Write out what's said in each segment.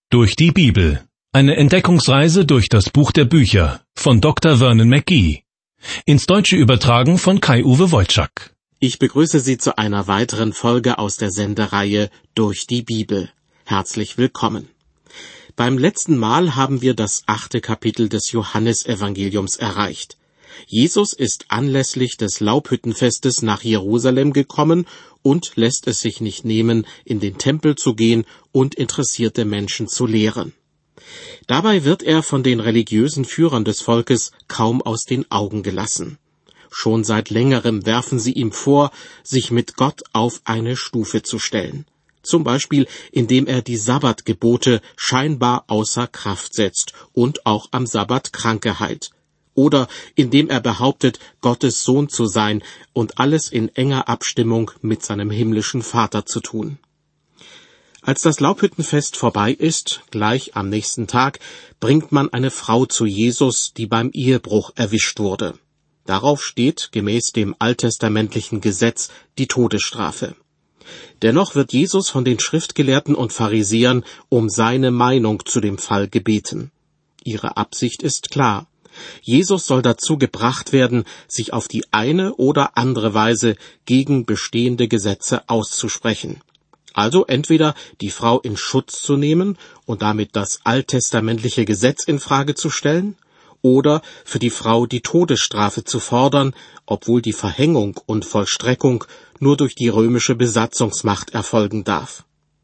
Durch die Bibel. Eine Entdeckungsreise durch das Buch der Bücher von Dr. Vernon McGee. Ins Deutsche übertragen von Kai-Uwe Wojczak. Ich begrüße Sie zu einer weiteren Folge aus der Sendereihe Durch die Bibel. Herzlich willkommen. Beim letzten Mal haben wir das 8. Kapitel des Johannesevangeliums erreicht. Jesus ist anlässlich des Laubhüttenfestes nach Jerusalem gekommen und lässt es sich nicht nehmen, in den Tempel zu gehen und interessierte Menschen zu lehren. Dabei wird er von den religiösen Führern des Volkes kaum aus den Augen gelassen. Schon seit längerem werfen sie ihm vor, sich mit Gott auf eine Stufe zu stellen. Zum Beispiel, indem er die Sabbatgebote scheinbar außer Kraft setzt und auch am Sabbat Kranke heilt. Oder indem er behauptet, Gottes Sohn zu sein und alles in enger Abstimmung mit seinem himmlischen Vater zu tun. Als das Laubhüttenfest vorbei ist, gleich am nächsten Tag, bringt man eine Frau zu Jesus, die beim Ehebruch erwischt wurde. Darauf steht, gemäß dem alttestamentlichen Gesetz, die Todesstrafe. Dennoch wird Jesus von den Schriftgelehrten und Pharisäern um seine Meinung zu dem Fall gebeten. Ihre Absicht ist klar. Jesus soll dazu gebracht werden, sich auf die eine oder andere Weise gegen bestehende Gesetze auszusprechen. Also entweder die Frau in Schutz zu nehmen und damit das alttestamentliche Gesetz in Frage zu stellen, oder für die Frau die Todesstrafe zu fordern, obwohl die Verhängung und Vollstreckung nur durch die römische Besatzungsmacht erfolgen darf.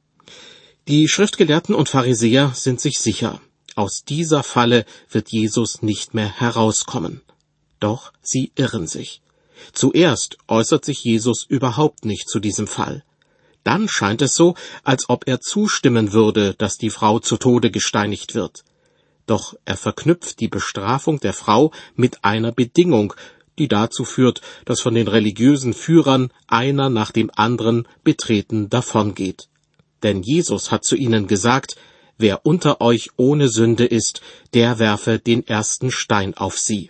Die Schriftgelehrten und Pharisäer sind sich sicher, aus dieser Falle wird Jesus nicht mehr herauskommen. Doch sie irren sich. Zuerst äußert sich Jesus überhaupt nicht zu diesem Fall. Dann scheint es so, als ob er zustimmen würde, dass die Frau zu Tode gesteinigt wird. Doch er verknüpft die Bestrafung der Frau mit einer Bedingung, die dazu führt, dass von den religiösen Führern einer nach dem anderen betreten davongeht. Denn Jesus hat zu ihnen gesagt, wer unter euch ohne Sünde ist, der werfe den ersten Stein auf sie.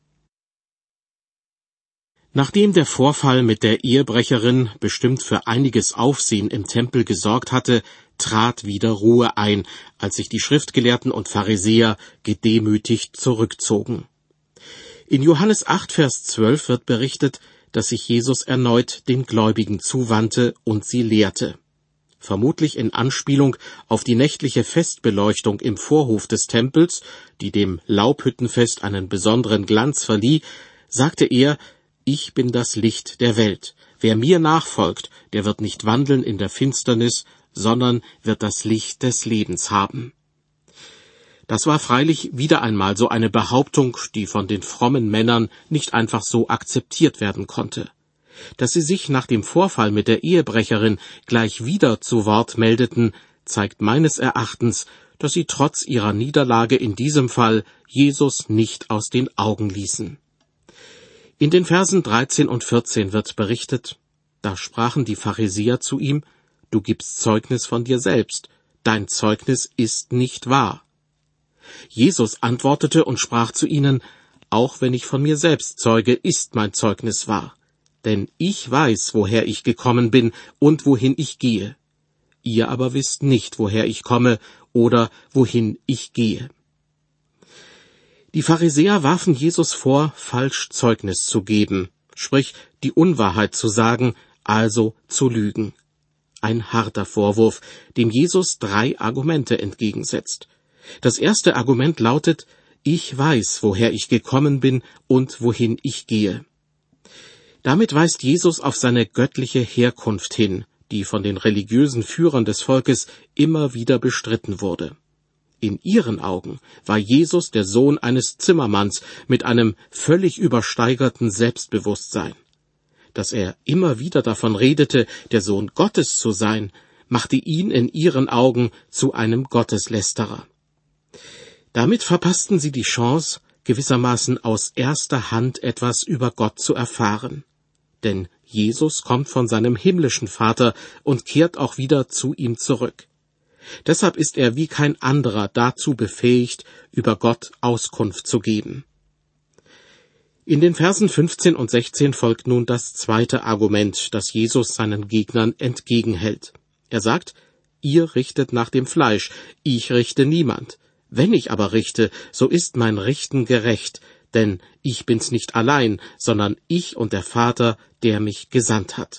Nachdem der Vorfall mit der Ehebrecherin bestimmt für einiges Aufsehen im Tempel gesorgt hatte, trat wieder Ruhe ein, als sich die Schriftgelehrten und Pharisäer gedemütigt zurückzogen. In Johannes 8, Vers 12 wird berichtet, dass sich Jesus erneut den Gläubigen zuwandte und sie lehrte. Vermutlich in Anspielung auf die nächtliche Festbeleuchtung im Vorhof des Tempels, die dem Laubhüttenfest einen besonderen Glanz verlieh, sagte er, »Ich bin das Licht der Welt. Wer mir nachfolgt, der wird nicht wandeln in der Finsternis, sondern wird das Licht des Lebens haben.« Das war freilich wieder einmal so eine Behauptung, die von den frommen Männern nicht einfach so akzeptiert werden konnte. Dass sie sich nach dem Vorfall mit der Ehebrecherin gleich wieder zu Wort meldeten, zeigt meines Erachtens, dass sie trotz ihrer Niederlage in diesem Fall Jesus nicht aus den Augen ließen. In den Versen 13 und 14 wird berichtet, da sprachen die Pharisäer zu ihm, »Du gibst Zeugnis von dir selbst, dein Zeugnis ist nicht wahr.« Jesus antwortete und sprach zu ihnen, »Auch wenn ich von mir selbst zeuge, ist mein Zeugnis wahr. Denn ich weiß, woher ich gekommen bin und wohin ich gehe. Ihr aber wisst nicht, woher ich komme oder wohin ich gehe.« Die Pharisäer warfen Jesus vor, falsch Zeugnis zu geben, sprich die Unwahrheit zu sagen, also zu lügen. Ein harter Vorwurf, dem Jesus 3 Argumente entgegensetzt. Das erste Argument lautet, ich weiß, woher ich gekommen bin und wohin ich gehe. Damit weist Jesus auf seine göttliche Herkunft hin, die von den religiösen Führern des Volkes immer wieder bestritten wurde. In ihren Augen war Jesus der Sohn eines Zimmermanns mit einem völlig übersteigerten Selbstbewusstsein. Dass er immer wieder davon redete, der Sohn Gottes zu sein, machte ihn in ihren Augen zu einem Gotteslästerer. Damit verpassten sie die Chance, gewissermaßen aus erster Hand etwas über Gott zu erfahren. Denn Jesus kommt von seinem himmlischen Vater und kehrt auch wieder zu ihm zurück. Deshalb ist er wie kein anderer dazu befähigt, über Gott Auskunft zu geben. In den Versen 15 und 16 folgt nun das zweite Argument, das Jesus seinen Gegnern entgegenhält. Er sagt, ihr richtet nach dem Fleisch, ich richte niemand. Wenn ich aber richte, so ist mein Richten gerecht, denn ich bin's nicht allein, sondern ich und der Vater, der mich gesandt hat.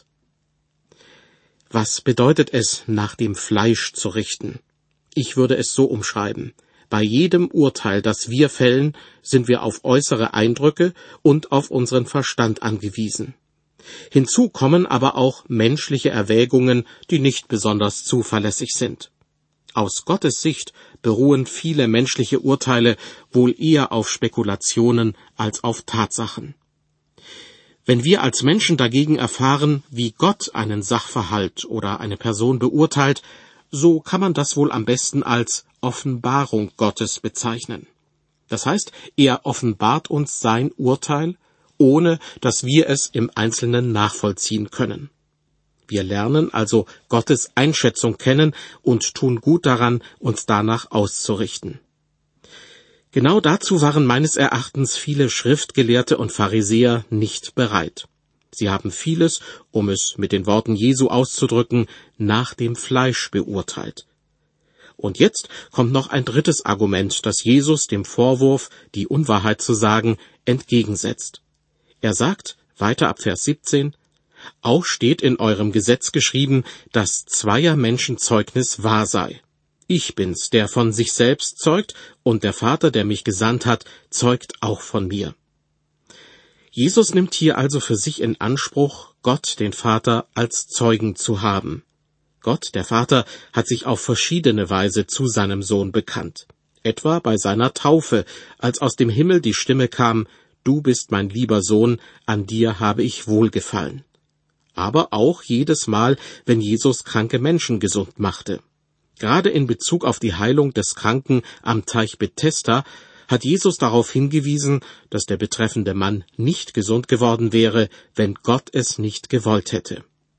Was bedeutet es, nach dem Fleisch zu richten? Ich würde es so umschreiben. Bei jedem Urteil, das wir fällen, sind wir auf äußere Eindrücke und auf unseren Verstand angewiesen. Hinzu kommen aber auch menschliche Erwägungen, die nicht besonders zuverlässig sind. Aus Gottes Sicht beruhen viele menschliche Urteile wohl eher auf Spekulationen als auf Tatsachen. Wenn wir als Menschen dagegen erfahren, wie Gott einen Sachverhalt oder eine Person beurteilt, so kann man das wohl am besten als Offenbarung Gottes bezeichnen. Das heißt, er offenbart uns sein Urteil, ohne dass wir es im Einzelnen nachvollziehen können. Wir lernen also Gottes Einschätzung kennen und tun gut daran, uns danach auszurichten. Genau dazu waren meines Erachtens viele Schriftgelehrte und Pharisäer nicht bereit. Sie haben vieles, um es mit den Worten Jesu auszudrücken, nach dem Fleisch beurteilt. Und jetzt kommt noch ein drittes Argument, das Jesus dem Vorwurf, die Unwahrheit zu sagen, entgegensetzt. Er sagt, weiter ab Vers 17, auch steht in eurem Gesetz geschrieben, dass zweier Menschen Zeugnis wahr sei. Ich bin's, der von sich selbst zeugt, und der Vater, der mich gesandt hat, zeugt auch von mir. Jesus nimmt hier also für sich in Anspruch, Gott, den Vater, als Zeugen zu haben. Gott, der Vater, hat sich auf verschiedene Weise zu seinem Sohn bekannt. Etwa bei seiner Taufe, als aus dem Himmel die Stimme kam, Du bist mein lieber Sohn, an dir habe ich wohlgefallen. Aber auch jedes Mal, wenn Jesus kranke Menschen gesund machte. Gerade in Bezug auf die Heilung des Kranken am Teich Bethesda hat Jesus darauf hingewiesen, dass der betreffende Mann nicht gesund geworden wäre, wenn Gott es nicht gewollt hätte.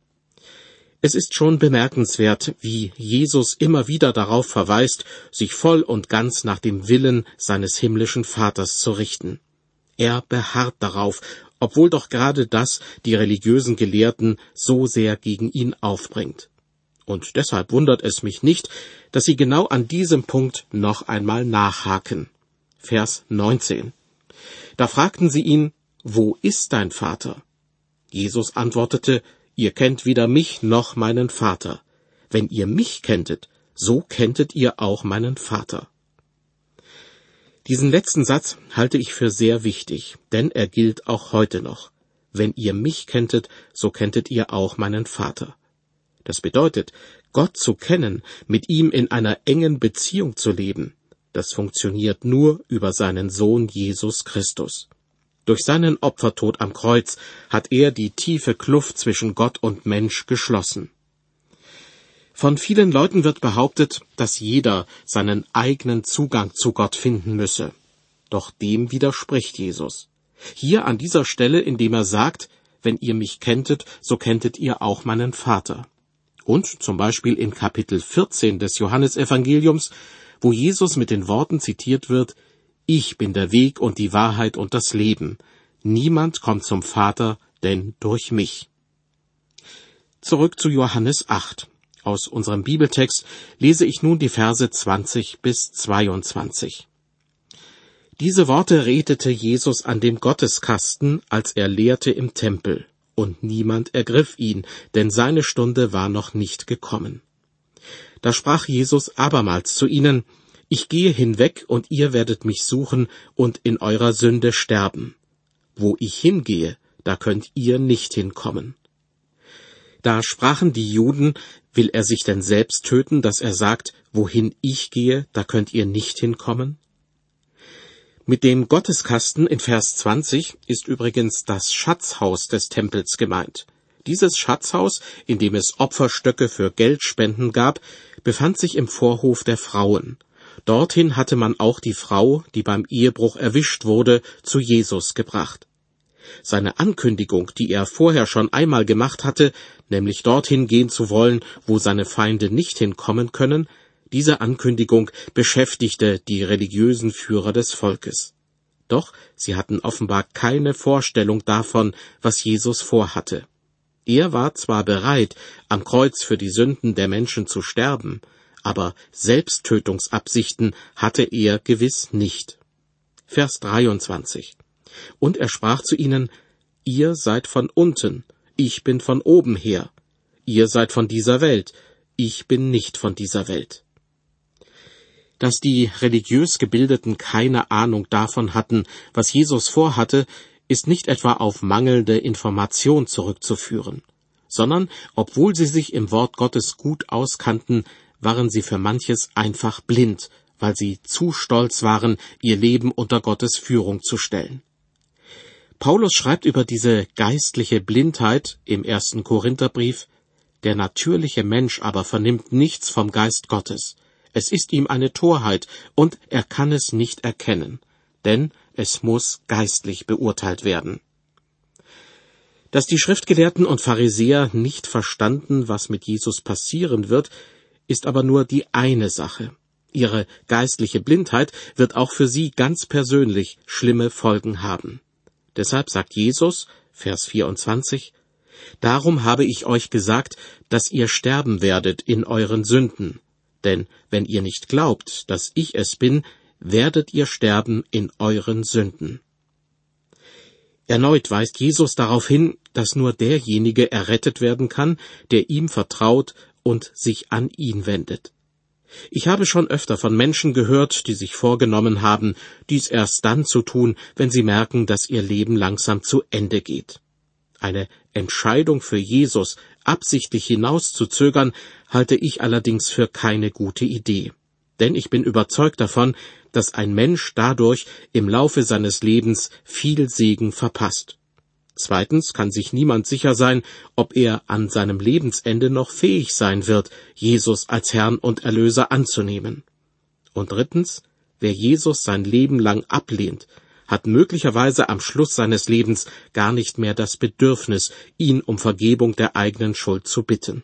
Es ist schon bemerkenswert, wie Jesus immer wieder darauf verweist, sich voll und ganz nach dem Willen seines himmlischen Vaters zu richten. Er beharrt darauf, obwohl doch gerade das die religiösen Gelehrten so sehr gegen ihn aufbringt. Und deshalb wundert es mich nicht, dass sie genau an diesem Punkt noch einmal nachhaken. Vers 19. Da fragten sie ihn, wo ist dein Vater? Jesus antwortete, ihr kennt weder mich noch meinen Vater. Wenn ihr mich kenntet, so kenntet ihr auch meinen Vater. Diesen letzten Satz halte ich für sehr wichtig, denn er gilt auch heute noch. Wenn ihr mich kenntet, so kenntet ihr auch meinen Vater. Das bedeutet, Gott zu kennen, mit ihm in einer engen Beziehung zu leben, das funktioniert nur über seinen Sohn Jesus Christus. Durch seinen Opfertod am Kreuz hat er die tiefe Kluft zwischen Gott und Mensch geschlossen. Von vielen Leuten wird behauptet, dass jeder seinen eigenen Zugang zu Gott finden müsse. Doch dem widerspricht Jesus. Hier an dieser Stelle, indem er sagt, wenn ihr mich kenntet, so kenntet ihr auch meinen Vater. Und zum Beispiel in Kapitel 14 des Johannesevangeliums, wo Jesus mit den Worten zitiert wird, Ich bin der Weg und die Wahrheit und das Leben. Niemand kommt zum Vater, denn durch mich. Zurück zu Johannes 8. Aus unserem Bibeltext lese ich nun die Verse 20 bis 22. Diese Worte redete Jesus an dem Gotteskasten, als er lehrte im Tempel. Und niemand ergriff ihn, denn seine Stunde war noch nicht gekommen. Da sprach Jesus abermals zu ihnen, Ich gehe hinweg, und ihr werdet mich suchen und in eurer Sünde sterben. Wo ich hingehe, da könnt ihr nicht hinkommen. Da sprachen die Juden, will er sich denn selbst töten, dass er sagt, wohin ich gehe, da könnt ihr nicht hinkommen? Mit dem Gotteskasten in Vers 20 ist übrigens das Schatzhaus des Tempels gemeint. Dieses Schatzhaus, in dem es Opferstöcke für Geldspenden gab, befand sich im Vorhof der Frauen. Dorthin hatte man auch die Frau, die beim Ehebruch erwischt wurde, zu Jesus gebracht. Seine Ankündigung, die er vorher schon einmal gemacht hatte, nämlich dorthin gehen zu wollen, wo seine Feinde nicht hinkommen können, diese Ankündigung beschäftigte die religiösen Führer des Volkes. Doch sie hatten offenbar keine Vorstellung davon, was Jesus vorhatte. Er war zwar bereit, am Kreuz für die Sünden der Menschen zu sterben, aber Selbsttötungsabsichten hatte er gewiss nicht. Vers 23. Und er sprach zu ihnen: Ihr seid von unten, ich bin von oben her. Ihr seid von dieser Welt, ich bin nicht von dieser Welt. Dass die religiös Gebildeten keine Ahnung davon hatten, was Jesus vorhatte, ist nicht etwa auf mangelnde Information zurückzuführen, sondern, obwohl sie sich im Wort Gottes gut auskannten, waren sie für manches einfach blind, weil sie zu stolz waren, ihr Leben unter Gottes Führung zu stellen. Paulus schreibt über diese geistliche Blindheit im 1. Korintherbrief: Der natürliche Mensch aber vernimmt nichts vom Geist Gottes. Es ist ihm eine Torheit, und er kann es nicht erkennen, denn es muss geistlich beurteilt werden. Dass die Schriftgelehrten und Pharisäer nicht verstanden, was mit Jesus passieren wird, ist aber nur die eine Sache. Ihre geistliche Blindheit wird auch für sie ganz persönlich schlimme Folgen haben. Deshalb sagt Jesus, Vers 24, Darum habe ich euch gesagt, dass ihr sterben werdet in euren Sünden. Denn wenn ihr nicht glaubt, dass ich es bin, werdet ihr sterben in euren Sünden. Erneut weist Jesus darauf hin, dass nur derjenige errettet werden kann, der ihm vertraut und sich an ihn wendet. Ich habe schon öfter von Menschen gehört, die sich vorgenommen haben, dies erst dann zu tun, wenn sie merken, dass ihr Leben langsam zu Ende geht. Eine Entscheidung für Jesus absichtlich hinauszuzögern, halte ich allerdings für keine gute Idee. Denn ich bin überzeugt davon, dass ein Mensch dadurch im Laufe seines Lebens viel Segen verpasst. Zweitens kann sich niemand sicher sein, ob er an seinem Lebensende noch fähig sein wird, Jesus als Herrn und Erlöser anzunehmen. Und drittens, wer Jesus sein Leben lang ablehnt, hat möglicherweise am Schluss seines Lebens gar nicht mehr das Bedürfnis, ihn um Vergebung der eigenen Schuld zu bitten.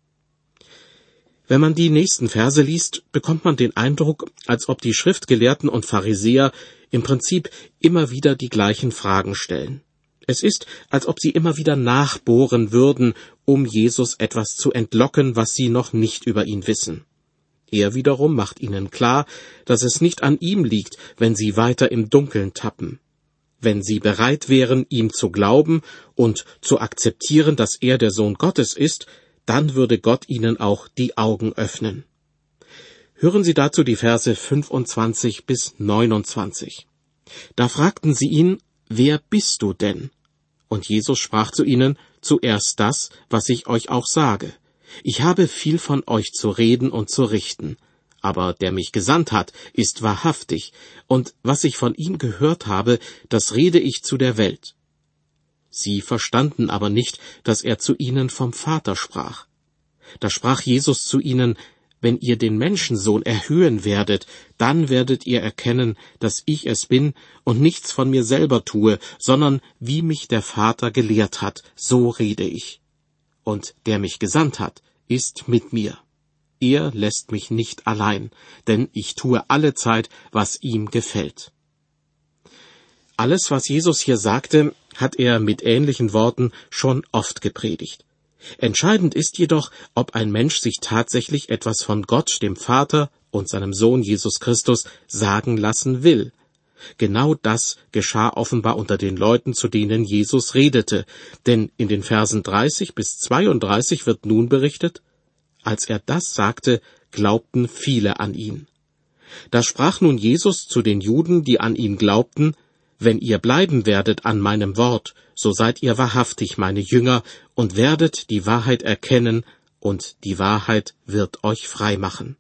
Wenn man die nächsten Verse liest, bekommt man den Eindruck, als ob die Schriftgelehrten und Pharisäer im Prinzip immer wieder die gleichen Fragen stellen. Es ist, als ob sie immer wieder nachbohren würden, um Jesus etwas zu entlocken, was sie noch nicht über ihn wissen. Er wiederum macht ihnen klar, dass es nicht an ihm liegt, wenn sie weiter im Dunkeln tappen. Wenn sie bereit wären, ihm zu glauben und zu akzeptieren, dass er der Sohn Gottes ist, dann würde Gott ihnen auch die Augen öffnen. Hören Sie dazu die Verse 25 bis 29. Da fragten sie ihn: Wer bist du denn? Und Jesus sprach zu ihnen: Zuerst das, was ich euch auch sage. Ich habe viel von euch zu reden und zu richten, aber der mich gesandt hat, ist wahrhaftig, und was ich von ihm gehört habe, das rede ich zu der Welt. Sie verstanden aber nicht, dass er zu ihnen vom Vater sprach. Da sprach Jesus zu ihnen: Wenn ihr den Menschensohn erhöhen werdet, dann werdet ihr erkennen, dass ich es bin und nichts von mir selber tue, sondern wie mich der Vater gelehrt hat, so rede ich. Und der mich gesandt hat, ist mit mir. Er lässt mich nicht allein, denn ich tue allezeit, was ihm gefällt. Alles, was Jesus hier sagte, hat er mit ähnlichen Worten schon oft gepredigt. Entscheidend ist jedoch, ob ein Mensch sich tatsächlich etwas von Gott, dem Vater und seinem Sohn Jesus Christus sagen lassen will. Genau das geschah offenbar unter den Leuten, zu denen Jesus redete, denn in den Versen 30 bis 32 wird nun berichtet: Als er das sagte, glaubten viele an ihn. Da sprach nun Jesus zu den Juden, die an ihn glaubten: Wenn ihr bleiben werdet an meinem Wort, so seid ihr wahrhaftig meine Jünger und werdet die Wahrheit erkennen, und die Wahrheit wird euch frei machen.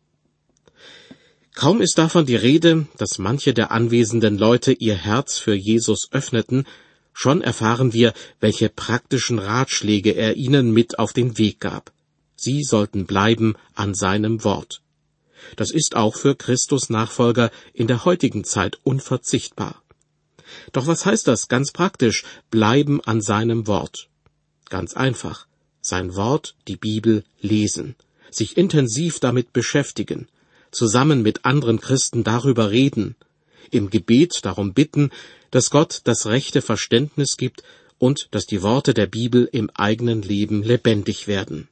Kaum ist davon die Rede, dass manche der anwesenden Leute ihr Herz für Jesus öffneten, schon erfahren wir, welche praktischen Ratschläge er ihnen mit auf den Weg gab. Sie sollten bleiben an seinem Wort. Das ist auch für Christus Nachfolger in der heutigen Zeit unverzichtbar. Doch was heißt das ganz praktisch, bleiben an seinem Wort? Ganz einfach, sein Wort, die Bibel, lesen, sich intensiv damit beschäftigen, zusammen mit anderen Christen darüber reden, im Gebet darum bitten, dass Gott das rechte Verständnis gibt und dass die Worte der Bibel im eigenen Leben lebendig werden.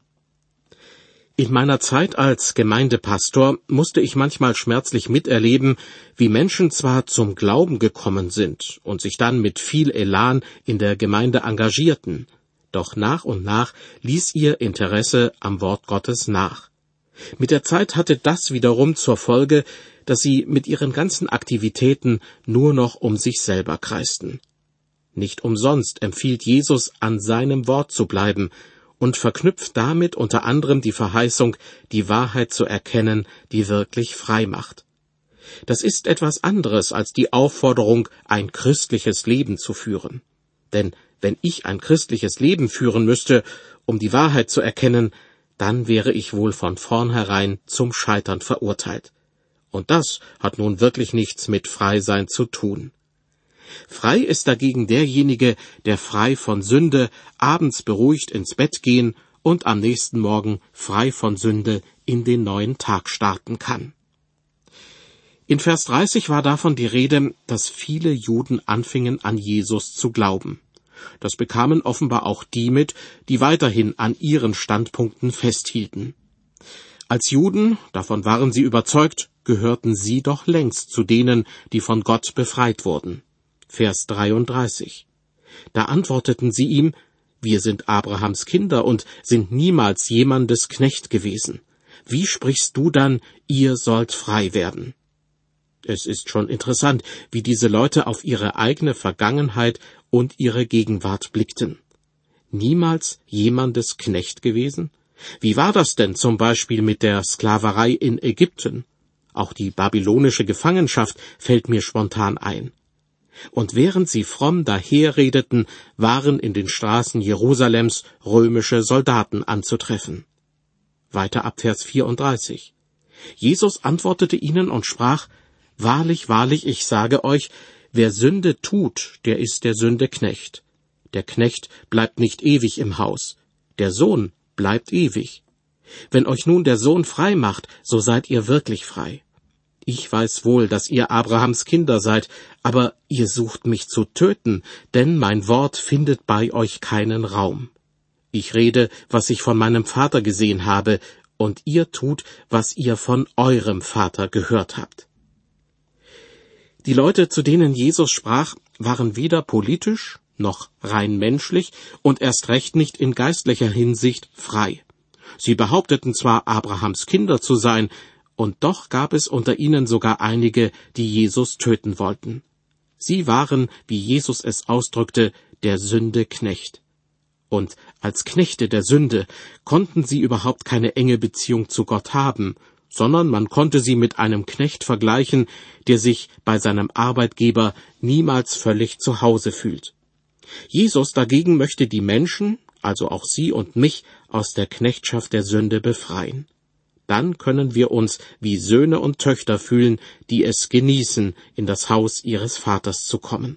In meiner Zeit als Gemeindepastor musste ich manchmal schmerzlich miterleben, wie Menschen zwar zum Glauben gekommen sind und sich dann mit viel Elan in der Gemeinde engagierten, doch nach und nach ließ ihr Interesse am Wort Gottes nach. Mit der Zeit hatte das wiederum zur Folge, dass sie mit ihren ganzen Aktivitäten nur noch um sich selber kreisten. Nicht umsonst empfiehlt Jesus, an seinem Wort zu bleiben, und verknüpft damit unter anderem die Verheißung, die Wahrheit zu erkennen, die wirklich frei macht. Das ist etwas anderes als die Aufforderung, ein christliches Leben zu führen. Denn wenn ich ein christliches Leben führen müsste, um die Wahrheit zu erkennen, dann wäre ich wohl von vornherein zum Scheitern verurteilt. Und das hat nun wirklich nichts mit Freisein zu tun. Frei ist dagegen derjenige, der frei von Sünde abends beruhigt ins Bett gehen und am nächsten Morgen frei von Sünde in den neuen Tag starten kann. In Vers 30 war davon die Rede, dass viele Juden anfingen, an Jesus zu glauben. Das bekamen offenbar auch die mit, die weiterhin an ihren Standpunkten festhielten. Als Juden, davon waren sie überzeugt, gehörten sie doch längst zu denen, die von Gott befreit wurden. Vers 33. Da antworteten sie ihm: Wir sind Abrahams Kinder und sind niemals jemandes Knecht gewesen. Wie sprichst du dann, ihr sollt frei werden? Es ist schon interessant, wie diese Leute auf ihre eigene Vergangenheit und ihre Gegenwart blickten. Niemals jemandes Knecht gewesen? Wie war das denn zum Beispiel mit der Sklaverei in Ägypten? Auch die babylonische Gefangenschaft fällt mir spontan ein. Und während sie fromm daherredeten, waren in den Straßen Jerusalems römische Soldaten anzutreffen. Weiter ab Vers 34. Jesus antwortete ihnen und sprach: Wahrlich, wahrlich, ich sage euch, wer Sünde tut, der ist der Sünde Knecht. Der Knecht bleibt nicht ewig im Haus, der Sohn bleibt ewig. Wenn euch nun der Sohn frei macht, so seid ihr wirklich frei. Ich weiß wohl, dass ihr Abrahams Kinder seid, aber ihr sucht mich zu töten, denn mein Wort findet bei euch keinen Raum. Ich rede, was ich von meinem Vater gesehen habe, und ihr tut, was ihr von eurem Vater gehört habt. Die Leute, zu denen Jesus sprach, waren weder politisch noch rein menschlich und erst recht nicht in geistlicher Hinsicht frei. Sie behaupteten zwar, Abrahams Kinder zu sein, und doch gab es unter ihnen sogar einige, die Jesus töten wollten. Sie waren, wie Jesus es ausdrückte, der Sünde Knecht. Und als Knechte der Sünde konnten sie überhaupt keine enge Beziehung zu Gott haben, sondern man konnte sie mit einem Knecht vergleichen, der sich bei seinem Arbeitgeber niemals völlig zu Hause fühlt. Jesus dagegen möchte die Menschen, also auch Sie und mich, aus der Knechtschaft der Sünde befreien. Dann können wir uns wie Söhne und Töchter fühlen, die es genießen, in das Haus ihres Vaters zu kommen.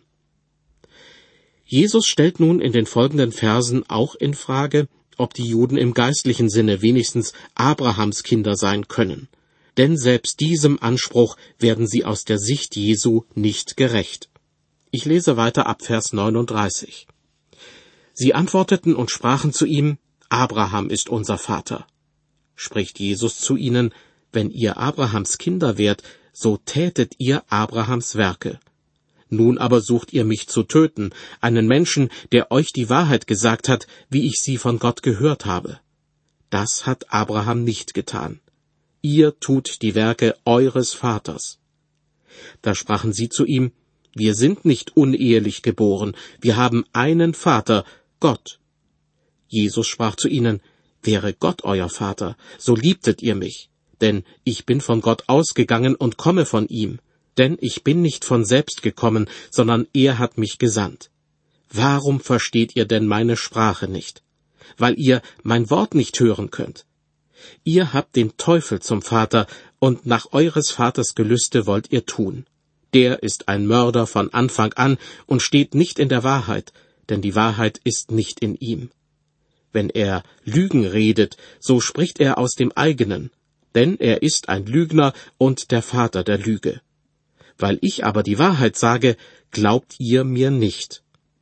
Jesus stellt nun in den folgenden Versen auch in Frage, ob die Juden im geistlichen Sinne wenigstens Abrahams Kinder sein können. Denn selbst diesem Anspruch werden sie aus der Sicht Jesu nicht gerecht. Ich lese weiter ab Vers 39. Sie antworteten und sprachen zu ihm: Abraham ist unser Vater. Spricht Jesus zu ihnen: Wenn ihr Abrahams Kinder wärt, so tätet ihr Abrahams Werke. Nun aber sucht ihr mich zu töten, einen Menschen, der euch die Wahrheit gesagt hat, wie ich sie von Gott gehört habe. Das hat Abraham nicht getan. Ihr tut die Werke eures Vaters. Da sprachen sie zu ihm: Wir sind nicht unehelich geboren, wir haben einen Vater, Gott. Jesus sprach zu ihnen: Wäre Gott euer Vater, so liebtet ihr mich, denn ich bin von Gott ausgegangen und komme von ihm. Denn ich bin nicht von selbst gekommen, sondern er hat mich gesandt. Warum versteht ihr denn meine Sprache nicht? Weil ihr mein Wort nicht hören könnt. Ihr habt den Teufel zum Vater, und nach eures Vaters Gelüste wollt ihr tun. Der ist ein Mörder von Anfang an und steht nicht in der Wahrheit, denn die Wahrheit ist nicht in ihm. Wenn er Lügen redet, so spricht er aus dem eigenen, denn er ist ein Lügner und der Vater der Lüge. Weil ich aber die Wahrheit sage, glaubt ihr mir nicht.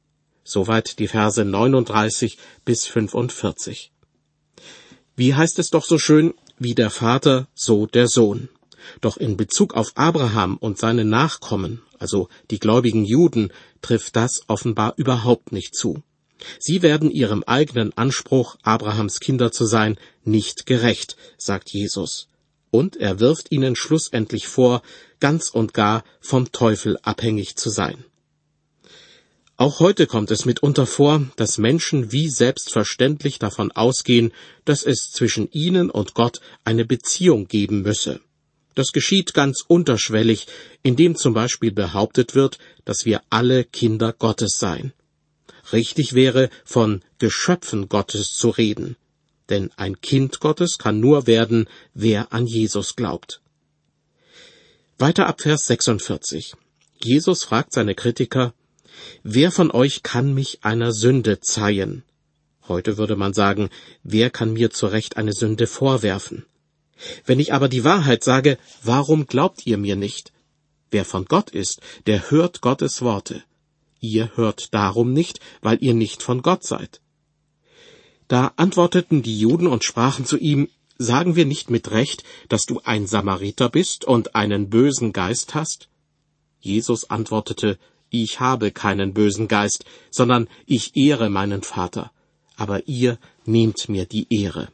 Soweit die Verse 39 bis 45. Wie heißt es doch so schön, wie der Vater, so der Sohn. Doch in Bezug auf Abraham und seine Nachkommen, also die gläubigen Juden, trifft das offenbar überhaupt nicht zu. Sie werden ihrem eigenen Anspruch, Abrahams Kinder zu sein, nicht gerecht, sagt Jesus. Und er wirft ihnen schlussendlich vor, ganz und gar vom Teufel abhängig zu sein. Auch heute kommt es mitunter vor, dass Menschen wie selbstverständlich davon ausgehen, dass es zwischen ihnen und Gott eine Beziehung geben müsse. Das geschieht ganz unterschwellig, indem zum Beispiel behauptet wird, dass wir alle Kinder Gottes seien. Richtig wäre, von Geschöpfen Gottes zu reden. Denn ein Kind Gottes kann nur werden, wer an Jesus glaubt. Weiter ab Vers 46. Jesus fragt seine Kritiker, wer von euch kann mich einer Sünde zeihen? Heute würde man sagen, wer kann mir zu Recht eine Sünde vorwerfen? Wenn ich aber die Wahrheit sage, warum glaubt ihr mir nicht? Wer von Gott ist, der hört Gottes Worte. Ihr hört darum nicht, weil ihr nicht von Gott seid. Da antworteten die Juden und sprachen zu ihm, sagen wir nicht mit Recht, dass du ein Samariter bist und einen bösen Geist hast? Jesus antwortete, ich habe keinen bösen Geist, sondern ich ehre meinen Vater, aber ihr nehmt mir die Ehre.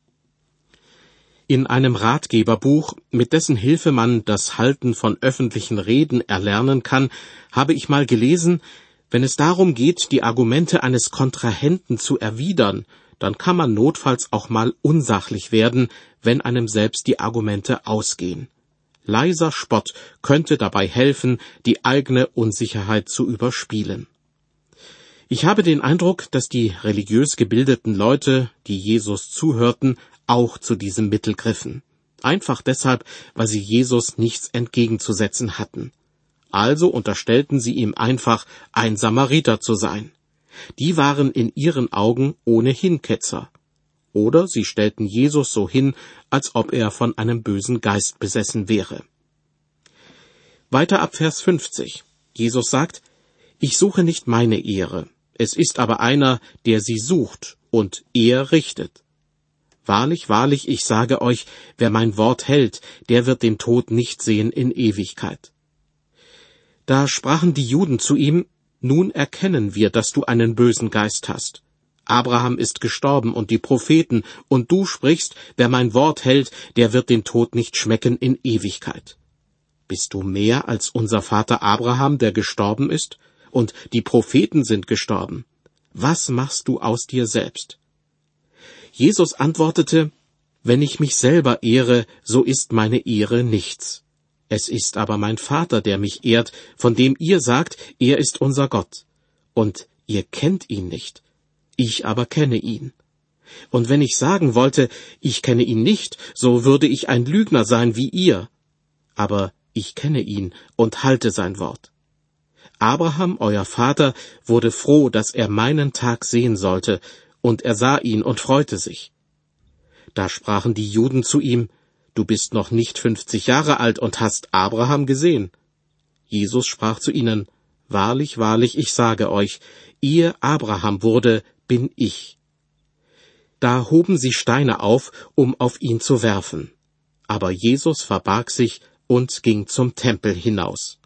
In einem Ratgeberbuch, mit dessen Hilfe man das Halten von öffentlichen Reden erlernen kann, habe ich mal gelesen, wenn es darum geht, die Argumente eines Kontrahenten zu erwidern, dann kann man notfalls auch mal unsachlich werden, wenn einem selbst die Argumente ausgehen. Leiser Spott könnte dabei helfen, die eigene Unsicherheit zu überspielen. Ich habe den Eindruck, dass die religiös gebildeten Leute, die Jesus zuhörten, auch zu diesem Mittel griffen. Einfach deshalb, weil sie Jesus nichts entgegenzusetzen hatten. Also unterstellten sie ihm einfach, ein Samariter zu sein. Die waren in ihren Augen ohnehin Ketzer. Oder sie stellten Jesus so hin, als ob er von einem bösen Geist besessen wäre. Weiter ab Vers 50. Jesus sagt, ich suche nicht meine Ehre. Es ist aber einer, der sie sucht, und er richtet. Wahrlich, wahrlich, ich sage euch, wer mein Wort hält, der wird den Tod nicht sehen in Ewigkeit. Da sprachen die Juden zu ihm, nun erkennen wir, dass du einen bösen Geist hast. Abraham ist gestorben und die Propheten, und du sprichst, wer mein Wort hält, der wird den Tod nicht schmecken in Ewigkeit. Bist du mehr als unser Vater Abraham, der gestorben ist? Und die Propheten sind gestorben. Was machst du aus dir selbst? Jesus antwortete, wenn ich mich selber ehre, so ist meine Ehre nichts. Es ist aber mein Vater, der mich ehrt, von dem ihr sagt, er ist unser Gott. Und ihr kennt ihn nicht. Ich aber kenne ihn. Und wenn ich sagen wollte, ich kenne ihn nicht, so würde ich ein Lügner sein wie ihr. Aber ich kenne ihn und halte sein Wort. Abraham, euer Vater, wurde froh, dass er meinen Tag sehen sollte, und er sah ihn und freute sich. Da sprachen die Juden zu ihm, du bist noch nicht 50 Jahre alt und hast Abraham gesehen. Jesus sprach zu ihnen, wahrlich, wahrlich, ich sage euch, ehe Abraham wurde, bin ich. Da hoben sie Steine auf, um auf ihn zu werfen. Aber Jesus verbarg sich und ging zum Tempel hinaus.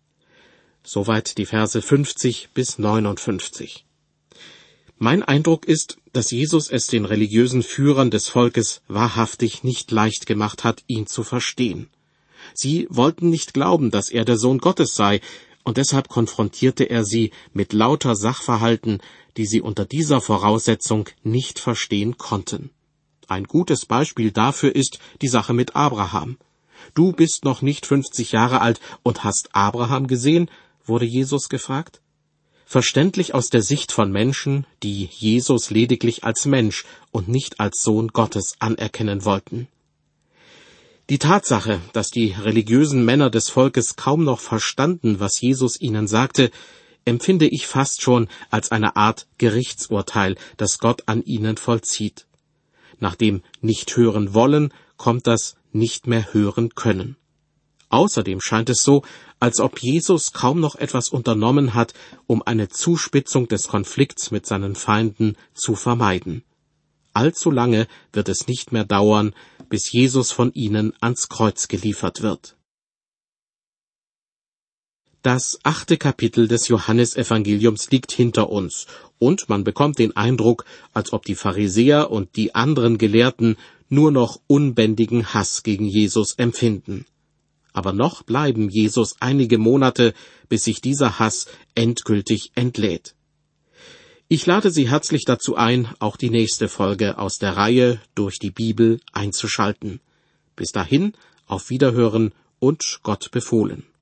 Soweit die Verse 50 bis 59. Mein Eindruck ist, dass Jesus es den religiösen Führern des Volkes wahrhaftig nicht leicht gemacht hat, ihn zu verstehen. Sie wollten nicht glauben, dass er der Sohn Gottes sei, und deshalb konfrontierte er sie mit lauter Sachverhalten, die sie unter dieser Voraussetzung nicht verstehen konnten. Ein gutes Beispiel dafür ist die Sache mit Abraham. Du bist noch nicht 50 Jahre alt und hast Abraham gesehen, wurde Jesus gefragt. Verständlich aus der Sicht von Menschen, die Jesus lediglich als Mensch und nicht als Sohn Gottes anerkennen wollten. Die Tatsache, dass die religiösen Männer des Volkes kaum noch verstanden, was Jesus ihnen sagte, empfinde ich fast schon als eine Art Gerichtsurteil, das Gott an ihnen vollzieht. Nach dem nicht hören wollen, kommt das nicht mehr hören können. Außerdem scheint es so, als ob Jesus kaum noch etwas unternommen hat, um eine Zuspitzung des Konflikts mit seinen Feinden zu vermeiden. Allzu lange wird es nicht mehr dauern, bis Jesus von ihnen ans Kreuz geliefert wird. Das 8. Kapitel des Johannesevangeliums liegt hinter uns, und man bekommt den Eindruck, als ob die Pharisäer und die anderen Gelehrten nur noch unbändigen Hass gegen Jesus empfinden. Aber noch bleiben Jesus einige Monate, bis sich dieser Hass endgültig entlädt. Ich lade Sie herzlich dazu ein, auch die nächste Folge aus der Reihe Durch die Bibel einzuschalten. Bis dahin, auf Wiederhören und Gott befohlen.